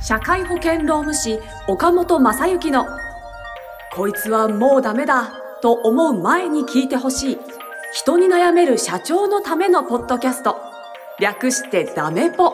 社会保険労務士岡本正幸のこいつはもうダメだと思う前に聞いてほしい人に悩める社長のためのポッドキャスト、略してダメポ。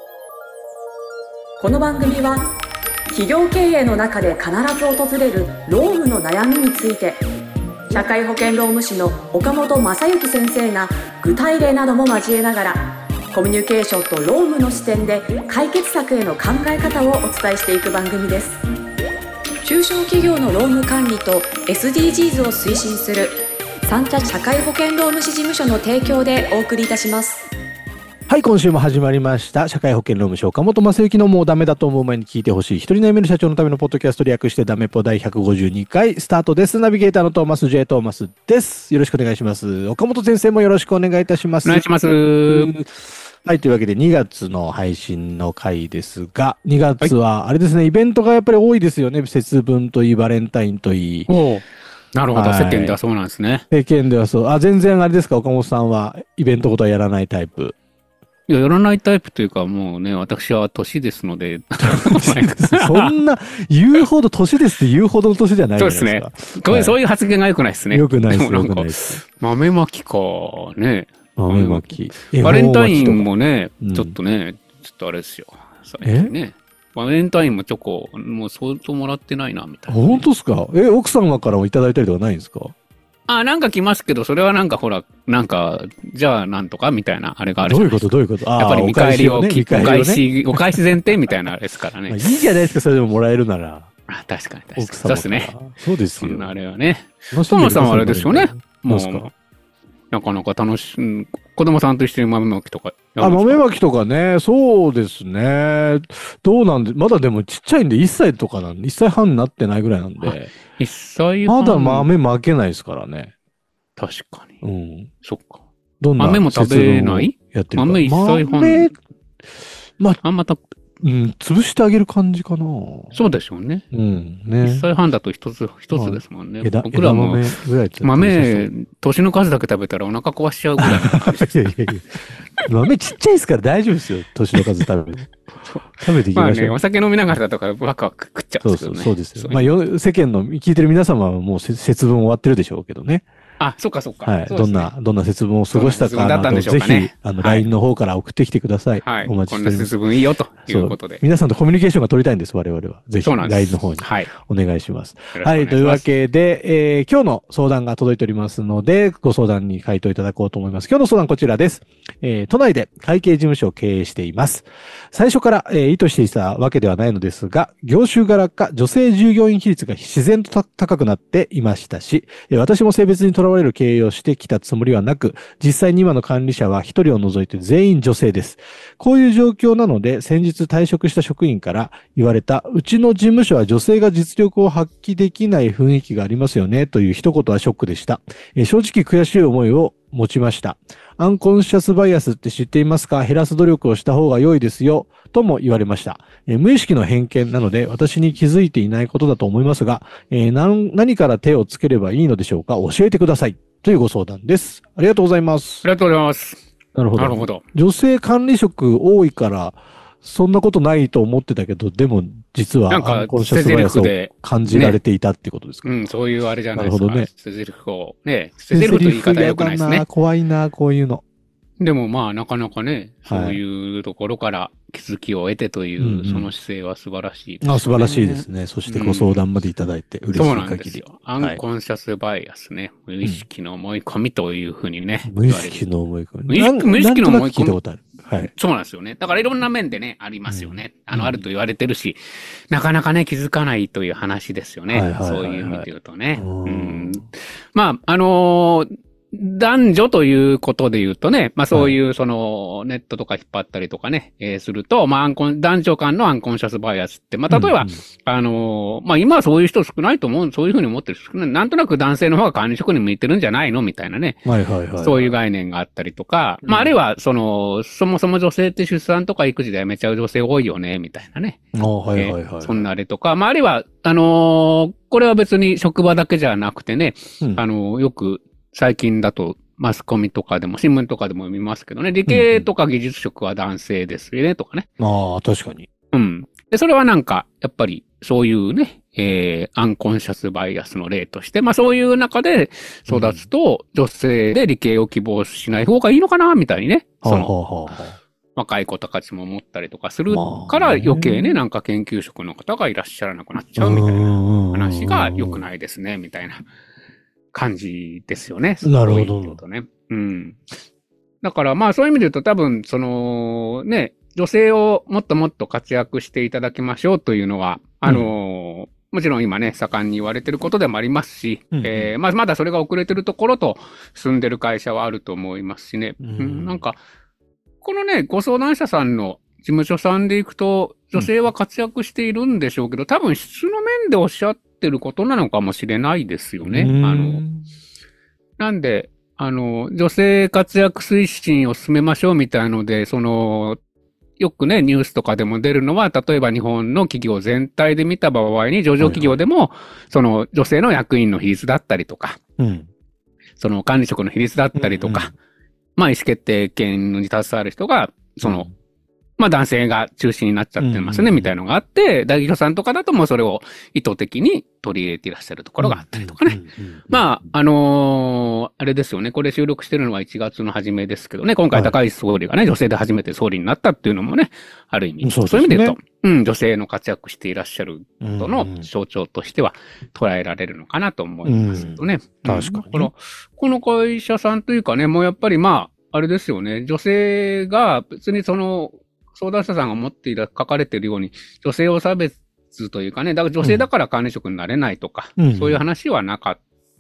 この番組は企業経営の中で必ず訪れる労務の悩みについて、社会保険労務士の岡本正幸先生が具体例なども交えながらコミュニケーションと労務の視点で解決策への考え方をお伝えしていく番組です。中小企業の労務管理と SDGs を推進する三茶社会保険労務士事務所の提供でお送りいたします。 はい、今週も始まりました社会保険労務士岡本正幸のもうダメだと思う前に聞いてほしい一人悩める社長のためのポッドキャスト、略してダメポ第152回スタートです。ナビゲーターのトーマス J トーマスです。よろしくお願いします。岡本先生もよろしくお願いいたします。 お願いします。 はい、というわけで2月の配信の回ですが、2月はあれですね、イベントがやっぱり多いですよね。節分といいバレンタインといい。 なるほど、世間ではそうなんですね。 世間ではそう。全然あれですか、岡本さんはイベントことはやらないタイプ？ いや、やらないタイプというか、もうね、私は年ですので。 そんな、言うほど年ですって言うほどの年じゃないじゃないですか。 そうですね。そういう発言が良くないですね。 良くないです、良くないです。 豆まきか、ね。 豆まき。 バレンタインもね、ちょっとね、ちょっとあれですよ。最近ね。バレンタインもチョコ、もう相当もらってないな、みたいな、ね。 本当ですか？奥様からもいただいたりとかないんですか？ なんか来ますけど、それはなんかほら、なんか、じゃあなんとかみたいな、あれがあるじゃないですか。 どういうことやっぱり見返りを、お返し前提みたいなあれですからね。 いいじゃないですか、それでももらえるなら。 確かに。そうですね。 そうですよ。 そんなあれはね。トーマさんはあれですよね。もう、なかなか楽しい、子供さんと一緒に豆まきとか。 豆まきとかね、そうですね。どうなんで、まだでもちっちゃいんで1歳とかなんで、1歳半になってないぐらいなんで。 1歳半。 まだ豆まけないですからね。 確かに。 うん。 そっか。 どんな豆も食べないやってるか。 豆1歳半。また。 潰してあげる感じかな。 そうでしょうね。 うん。ね。 1歳半だと一つですもんね。僕らも豆、年の数だけ食べたらお腹壊しちゃうぐらいの感じです。 いや。豆ちっちゃいですから大丈夫ですよ。年の数食べて。食べていきましょう。 お酒飲みながらだとかワクワク食っちゃうんですよね。 そうですよ。世間の聞いてる皆様はもう節分終わってるでしょうけどね。 そっか。 はい。どんな節分を過ごしたかなど、ぜひ、LINE の方から送ってきてください。 はい。 お待ちしております。 こんな節分いいよということで。 皆さんとコミュニケーションが取りたいんです、我々は。ぜひ、LINE の方に。お願いします。はい。というわけで、今日の相談が届いておりますので、ご相談に回答いただこうと思います。今日の相談こちらです。都内で会計事務所を経営しています。最初から、意図していたわけではないのですが、業種柄か女性従業員比率が自然と高くなっていましたし、私も性別にとらわれる経営をしてきたつもりはなく、実際に今の管理者は一人を除いて全員女性です。こういう状況なので、先日退職した職員から言われた、うちの事務所は女性が実力を発揮できない雰囲気がありますよね、という一言はショックでした。正直悔しい思いを持ちました。アンコンシャスバイアスって知っていますか？減らす努力をした方が良いですよ、とも言われました。無意識の偏見なので私に気づいていないことだと思いますが、何から手をつければいいのでしょうか？教えてください。というご相談です。ありがとうございます。 ありがとうございます。 なるほど。女性管理職多いから、そんなことないと思ってたけど、でも実はアンコンシャスバイアスを感じられていたってことですか？ そういうあれじゃないですか。 なるほどね。 捨て台詞をね、捨て台詞と言い方は良くないですね。 怖いな、こういうの。 でもなかなかね、そういうところから気づきを得てという、その姿勢は素晴らしいですね。 素晴らしいですね。そしてご相談までいただいて嬉しい限り。 そうなんですよ。アンコンシャスバイアスね。無意識の思い込みというふうにね。 無意識の思い込み。 無意識の思い込み。 聞いたことある。はい。 そうなんですよね。だからいろんな面でね、ありますよね。あると言われてるし、なかなかね、気づかないという話ですよね。そういう意味で言うとね。男女ということで言うとね、そういうネットとか引っ張ったりとかね、すると、男女間のアンコンシャスバイアスって、例えば、今はそういう人少ないと思う、そういうふうに思ってる人少ない。なんとなく男性の方が管理職に向いてるんじゃないのみたいなね。そういう概念があったりとか、あるいは、そもそも女性って出産とか育児で辞めちゃう女性多いよね、みたいなね。そんなあれとか、あるいは、これは別に職場だけじゃなくてね、よく、最近だとマスコミとかでも新聞とかでも見ますけどね、理系とか技術職は男性ですよね、とかね。 確かに。 で、それはなんか、やっぱり、そういうね、アンコンシャスバイアスの例として、まあそういう中で育つと、女性で理系を希望しない方がいいのかな、みたいにね。若い子たちも思ったりとかするから余計ね、なんか研究職の方がいらっしゃらなくなっちゃうみたいな話が良くないですね、みたいな感じですよね。 なるほど。 ね。うん。だからまあそういう意味で言うと多分、そのね、女性をもっともっと活躍していただきましょうというのは、もちろん今ね、盛んに言われてることでもありますし、まあまだそれが遅れてるところと進んでる会社はあると思いますしね。なんか、このね、ご相談者さんの事務所さんでいくと、女性は活躍しているんでしょうけど、多分質の面でおっしゃってることなのかもしれないですよね。なんで、女性活躍推進を進めましょうみたいので、よくね、ニュースとかでも出るのは、例えば日本の企業全体で見た場合に、上場企業でも、女性の役員の比率だったりとか、管理職の比率だったりとか、まあ、意思決定権に携わる人が、まあ男性が中心になっちゃってますね、みたいなのがあって、大企業さんとかだともうそれを意図的に取り入れていらっしゃるところがあったりとかね。まあ、あれですよね、これ収録してるのは1月の初めですけどね、今回高市総理がね、女性で初めて総理になったっていうのもね、ある意味、そういう意味で言うと、女性の活躍していらっしゃることの象徴としては捉えられるのかなと思いますけどね。 確かに。 この会社さんというかね、もうやっぱりまあ、あれですよね、女性が別に相談者さんが持って書かれているように、女性を差別というかね、だから女性だから管理職になれないとか、そういう話はなかった。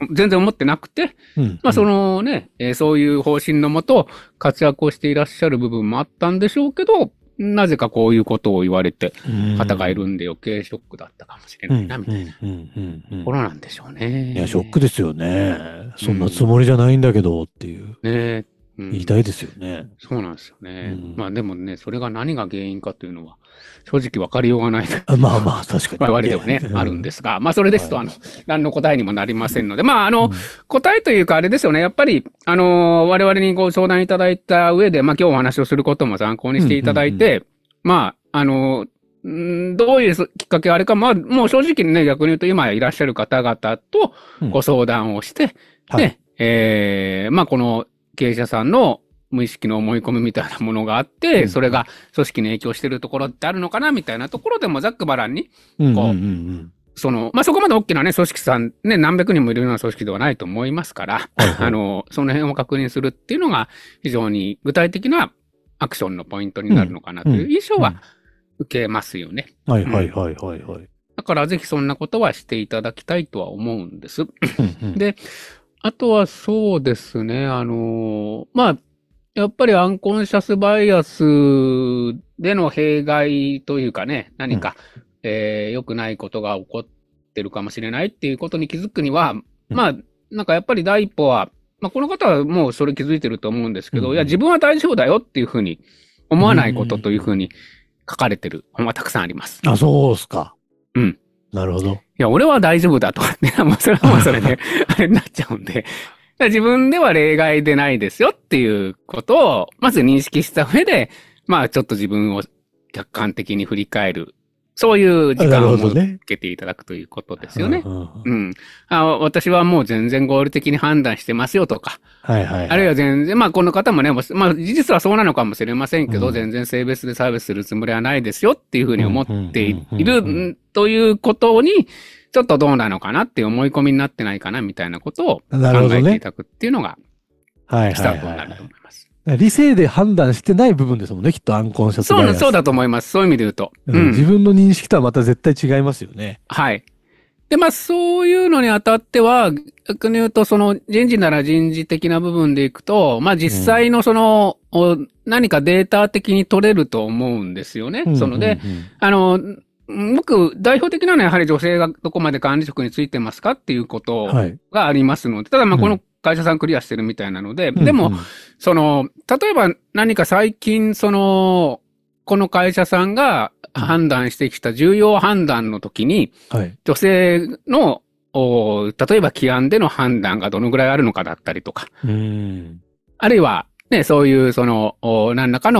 全然思ってなくて、まあそういう方針のもと活躍をしていらっしゃる部分もあったんでしょうけど、なぜかこういうことを言われて、方がいるんで余計ショックだったかもしれないな、みたいなところなんでしょうね。 いや、ショックですよね。そんなつもりじゃないんだけどっていう。 ね言いたいですよね。 そうなんですよね。まあでもね、それが何が原因かというのは、正直分かりようがない。 まあまあ、確かに。 我々ではね、あるんですが、まあそれですと、何の答えにもなりませんので、まあ答えというかあれですよね、やっぱり、我々にご相談いただいた上で、まあ今日お話をすることも参考にしていただいて、まあ、どういうきっかけがあれか、まあ、もう正直にね、逆に言うと今いらっしゃる方々とご相談をして、で、まあこの経営者さんの無意識の思い込みみたいなものがあって、それが組織に影響してるところってあるのかなみたいなところでもざっくばらんに、こう、まあ、そこまで大きなね、組織さん、ね、何百人もいるような組織ではないと思いますから、その辺を確認するっていうのが非常に具体的なアクションのポイントになるのかなという印象は受けますよね。 はい。 だからぜひそんなことはしていただきたいとは思うんです。で、あとはそうですね、まあ、やっぱりアンコンシャスバイアスでの弊害というかね、何か、良くないことが起こってるかもしれないっていうことに気づくには、まあ、なんかやっぱり第一歩は、まあこの方はもうそれ気づいてると思うんですけど、いや自分は大丈夫だよっていうふうに思わないことというふうに書かれてる本はたくさんあります。 あ、そうですか。なるほど。 いや、俺は大丈夫だとかね、もうそれはもうそれで、あれになっちゃうんで、自分では例外でないですよっていうことを、まず認識した上で、まあちょっと自分を客観的に振り返る。そういう時間を設けていただくということですよね。私はもう全然合理的に判断してますよとか。あるいは全然、まあこの方もね、まあ事実はそうなのかもしれませんけど、全然性別で差別するつもりはないですよっていうふうに思っているということに、ちょっとどうなのかなっていう思い込みになってないかなみたいなことを考えていただくっていうのが、スタートになると思います。 理性で判断してない部分ですもんね、きっとアンコンシャスバイアス。 そうだと思います。そういう意味で言うと。 自分の認識とはまた絶対違いますよね。 はい。で、まあそういうのにあたっては、逆に言うと人事なら人事的な部分でいくと、まあ実際の何かデータ的に取れると思うんですよね。で、僕、代表的なのはやはり女性がどこまで管理職についてますかっていうことがありますので、ただまあこの会社さんクリアしてるみたいなので、でも、例えば何か最近この会社さんが判断してきた重要判断の時に、女性の、例えば起案での判断がどのぐらいあるのかだったりとか、あるいはね、そういう何らかの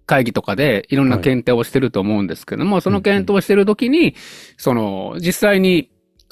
会議とかでいろんな検討をしてると思うんですけども、その検討をしてるときに、実際に、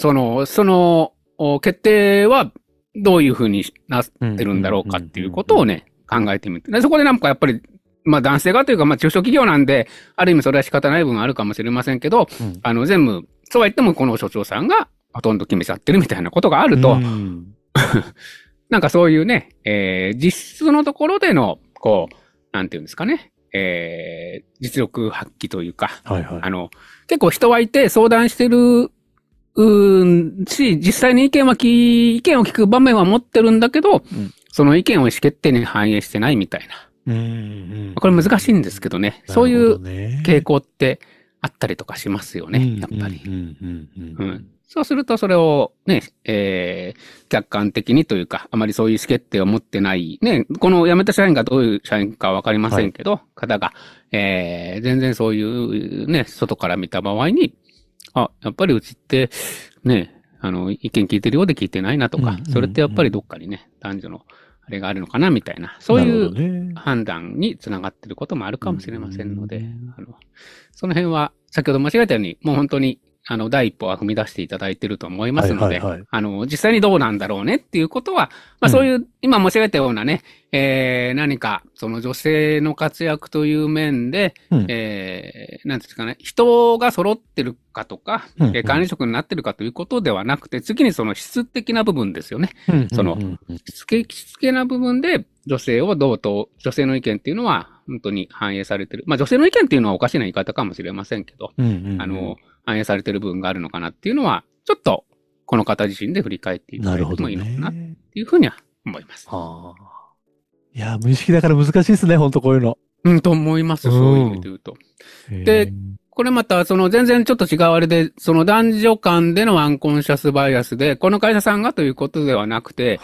決定はどういうふうになってるんだろうかっていうことをね、考えてみて。でそこでなんかやっぱり、男性がというか、中小企業なんで、ある意味それは仕方ない部分あるかもしれませんけど、全部、そうは言ってもこの所長さんがほとんど決めちゃってるみたいなことがあると、なんかそういうね、実質のところでの、なんていうんですかね、実力発揮というか、結構人はいて相談してる、実際に意見を聞く場面は持ってるんだけど、その意見を意思決定に反映してないみたいな。これ難しいんですけどね。そういう傾向ってあったりとかしますよね、やっぱり。そうするとそれをね、客観的にというか、あまりそういう意思決定を持ってない、ね、この辞めた社員がどういう社員かわかりませんけど、方が、全然そういうね、外から見た場合に、やっぱりうちって、ね、意見聞いてるようで聞いてないなとか、それってやっぱりどっかにね、男女のあれがあるのかなみたいな、そういう判断につながっていることもあるかもしれませんので、その辺は、先ほど申し上げたように、もう本当に、第一歩は踏み出していただいていると思いますので、実際にどうなんだろうねっていうことは、そういう、今申し上げたようなね、何か、その女性の活躍という面で、なんていうんですかね、人が揃ってるかとか、管理職になってるかということではなくて、次にその質的な部分ですよね。質的な部分で、女性の意見っていうのは、本当に反映されてる。女性の意見っていうのはおかしな言い方かもしれませんけど、反映されてる部分があるのかなっていうのは、ちょっと、この方自身で振り返っていただいてもいいのかなっていうふうには思います。 いや、無意識だから難しいですね、本当こういうの。 と思います、そういう意味で言うと。で、これまた、全然ちょっと違うあれで、男女間でのアンコンシャスバイアスで、この会社さんがということではなくて、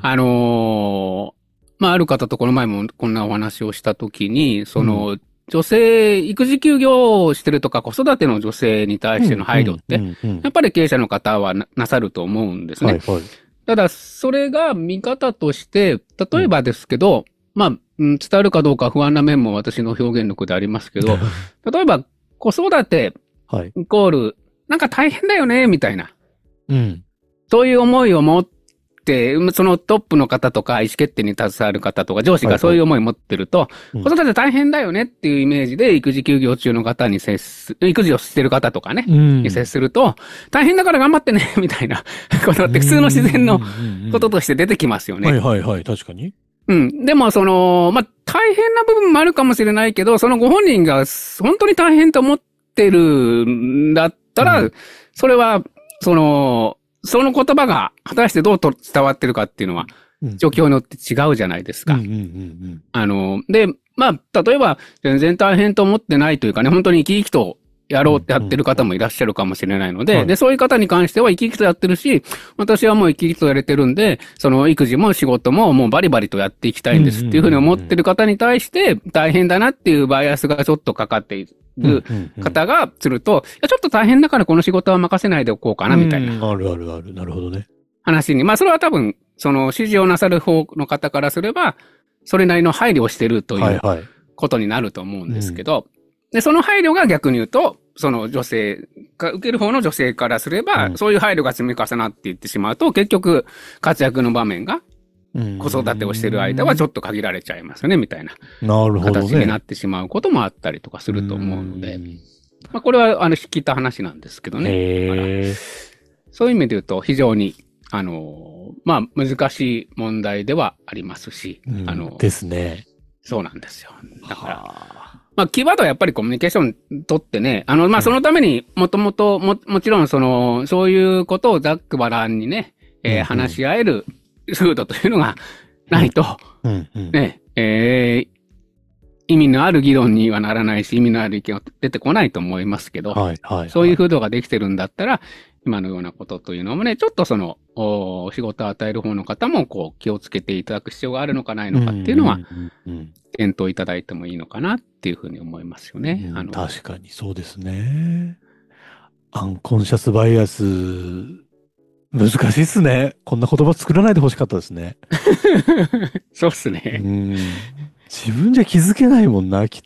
ある方とこの前もこんなお話をしたときに、女性、育児休業をしてるとか子育ての女性に対しての配慮って、やっぱり経営者の方は なさると思うんですね。ただ、それが見方として、例えばですけど、伝わるかどうか不安な面も私の表現力でありますけど、例えば子育てイコール、なんか大変だよね、みたいな。そういう思いを持って、そのトップの方とか意思決定に携わる方とか上司がそういう思いを持ってると、子育て大変だよねっていうイメージで育児休業中の方に育児をしてる方とかね、に接すると、大変だから頑張ってね、みたいなことって普通の自然のこととして出てきますよね。 確かに。 でも大変な部分もあるかもしれないけど、そのご本人が本当に大変と思ってるんだったら、それは、その言葉が果たしてどう伝わってるかっていうのは、状況によって違うじゃないですか。で、例えば、全然大変と思ってないというかね、本当に生き生きとやろうってやってる方もいらっしゃるかもしれないので、そういう方に関しては生き生きとやってるし、私はもう生き生きとやれてるんで、その育児も仕事ももうバリバリとやっていきたいんですっていうふうに思ってる方に対して、大変だなっていうバイアスがちょっとかかっている方がすると、ちょっと大変だからこの仕事は任せないでおこうかなみたいな。 ある。なるほどね。 話に。それは多分、指示をなさる方の方からすれば、それなりの配慮をしてるということになると思うんですけど、で、その配慮が逆に言うと、その女性が、受ける方の女性からすれば、そういう配慮が積み重なっていってしまうと、結局、活躍の場面が、子育てをしている間はちょっと限られちゃいますよね、みたいな。形になってしまうこともあったりとかすると思うので、これは、聞いた話なんですけどね。そういう意味で言うと、非常に、難しい問題ではありますし、 ですね。 そうなんですよ。だから、キーワードはやっぱりコミュニケーション取ってね、そのためにもちろんそういうことをざっくばらんにね、話し合える風土というのがないと、ね、意味のある議論にはならないし、意味のある意見は出てこないと思いますけど、そういう風土ができてるんだったら、今のようなことというのもね、ちょっと仕事を与える方の方も気をつけていただく必要があるのかないのかっていうのは、検討いただいてもいいのかなっていうふうに思いますよね。 確かにそうですね。アンコンシャスバイアス、難しいっすね。こんな言葉作らないでほしかったですね。 そうっすね。 自分じゃ気づけないもんな、きっと。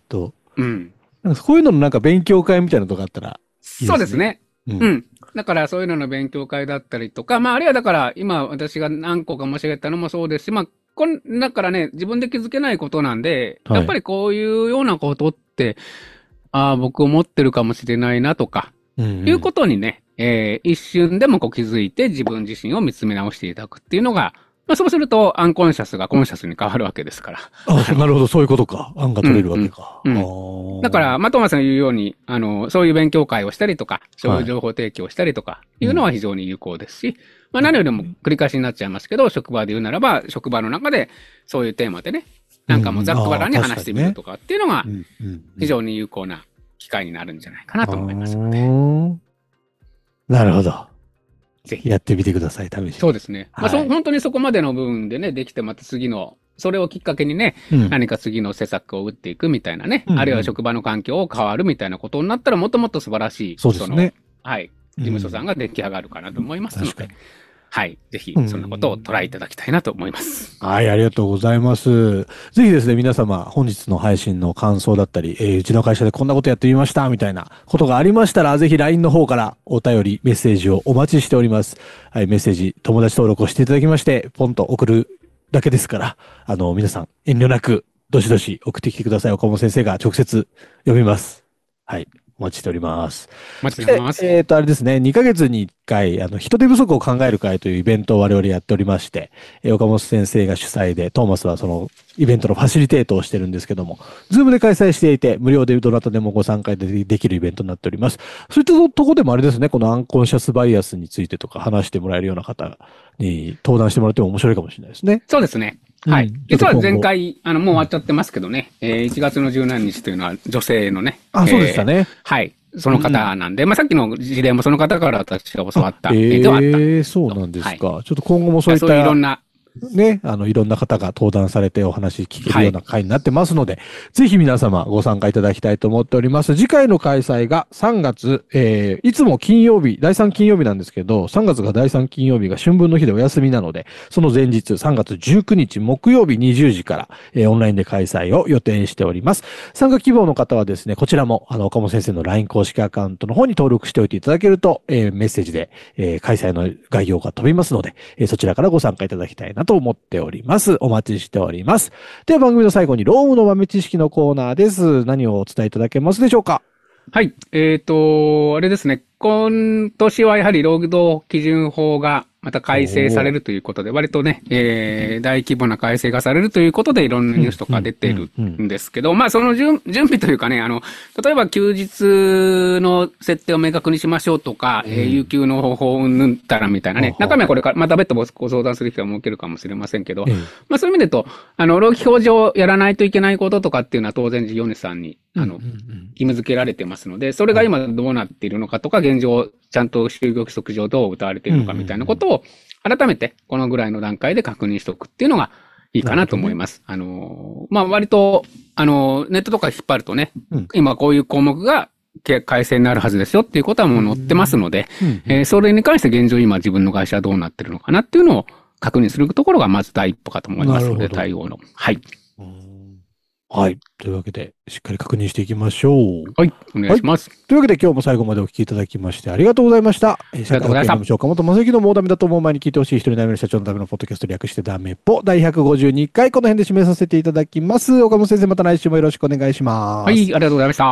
なんかこういうののなんか勉強会みたいなのとかあったらいいですね。 そうですね。だからそういうのの勉強会だったりとか、あるいはだから今私が何個か申し上げたのもそうですし、だからね、自分で気づけないことなんで、やっぱりこういうようなことって、僕思ってるかもしれないなとか、いうことにね、一瞬でも気づいて自分自身を見つめ直していただくっていうのが、そうするとアンコンシャスがコンシャスに変わるわけですから。 なるほど、そういうことか。案が取れるわけか。 だから、トーマスさんが言うように、そういう勉強会をしたりとか、そういう情報提供をしたりとか、いうのは非常に有効ですし、何よりも繰り返しになっちゃいますけど、職場で言うならば、職場の中でそういうテーマでね、なんかもうざっくばらんに話してみるとかっていうのが、非常に有効な機会になるんじゃないかなと思いますので。 なるほど。 ぜひ。 やってみてください、試しに。 そうですね。本当にそこまでの部分でね、できてまた次の、それをきっかけにね、何か次の施策を打っていくみたいなね、あるいは職場の環境を変わるみたいなことになったら、もっともっと素晴らしい、 そうですね。 事務所さんが出来上がるかなと思いますので、ぜひ、そんなことをトライいただきたいなと思います。 はい、ありがとうございます。ぜひですね、皆様、本日の配信の感想だったり、うちの会社でこんなことやってみました、みたいなことがありましたら、ぜひ LINE の方からお便り、メッセージをお待ちしております。はい、メッセージ、友達登録をしていただきまして、ポンと送るだけですから、皆さん、遠慮なく、どしどし送ってきてください。岡本先生が直接読みます。はい。お待ちしております。 お待ちしております。 あれですね、2ヶ月に1回、人手不足を考える会というイベントを我々やっておりまして、岡本先生が主催で、トーマスはそのイベントのファシリテートをしてるんですけども、ズームで開催していて、無料でどなたでもご参加できるイベントになっております。そういったところでもあれですね、このアンコンシャスバイアスについてとか話してもらえるような方に登壇してもらっても面白いかもしれないですね。 そうですね。はい。実は前回、もう終わっちゃってますけどね、1月の17日というのは女性のね。 そうでしたね。 はい。その方なんで、さっきの事例もその方から私が教わったではあった。 そうなんですか。ちょっと今後もそういった。 いろんな。 ね、いろんな方が登壇されてお話聞けるような回になってますので、ぜひ皆様ご参加いただきたいと思っております。次回の開催が3月、いつも金曜日、第3金曜日なんですけど、3月が第3金曜日が春分の日でお休みなので、その前日3月19日木曜日20時から、オンラインで開催を予定しております。参加希望の方はですね、こちらも岡本先生の LINE 公式アカウントの方に登録しておいていただけると、メッセージで、開催の概要が飛びますので、そちらからご参加いただきたいなと思っております。お待ちしております。では番組の最後にロームの豆知識のコーナーです。何をお伝えいただけますでしょうか？ はい。あれですね。今年はやはり労働基準法がまた改正されるということで、割とね、大規模な改正がされるということでいろんなニュースとか出ているんですけど、その準備というかね、例えば休日の設定を明確にしましょうとか、有給の方法をうんたらみたいなね、中身はこれから、また別途ご相談する機会を設けるかもしれませんけど、そういう意味で言うと、労基法上やらないといけないこととかっていうのは当然事業主さんに、義務付けられてますので、それが今どうなっているのかとか、現状、ちゃんと就業規則上どう謳われているのかみたいなことを、改めてこのぐらいの段階で確認しておくっていうのがいいかなと思います。割と、ネットとか引っ張るとね、今こういう項目が改正になるはずですよっていうことはもう載ってますので、それに関して現状今自分の会社はどうなってるのかなっていうのを確認するところがまず第一歩かと思いますので、対応の。はい。 はい。というわけで、しっかり確認していきましょう。 はい。お願いします。 というわけで、今日も最後までお聞きいただきまして、ありがとうございました。社会保険労務士岡本正幸のもうダメだと思う前に聞いてほしい一人ダメの社長のためのポッドキャスト略してダメポ第152回、この辺で締めさせていただきます。岡本先生、また来週もよろしくお願いします。 はい、ありがとうございました。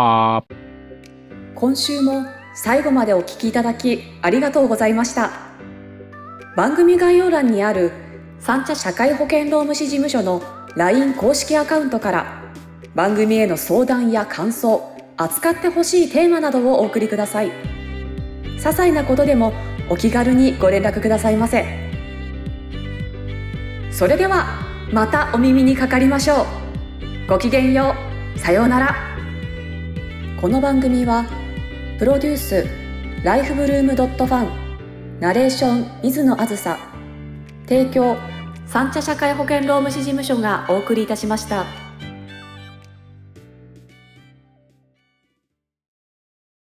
今週も最後までお聞きいただき、ありがとうございました。番組概要欄にある三茶社会保険労務士事務所の LINE 公式アカウントから、番組への相談や感想、扱ってほしいテーマなどをお送りください。些細なことでもお気軽にご連絡くださいませ。それではまたお耳にかかりましょう。ごきげんよう。さようなら。この番組はプロデュースライフブルームドットファン、ナレーション水野あずさ、提供三茶社会保険労務士事務所がお送りいたしました。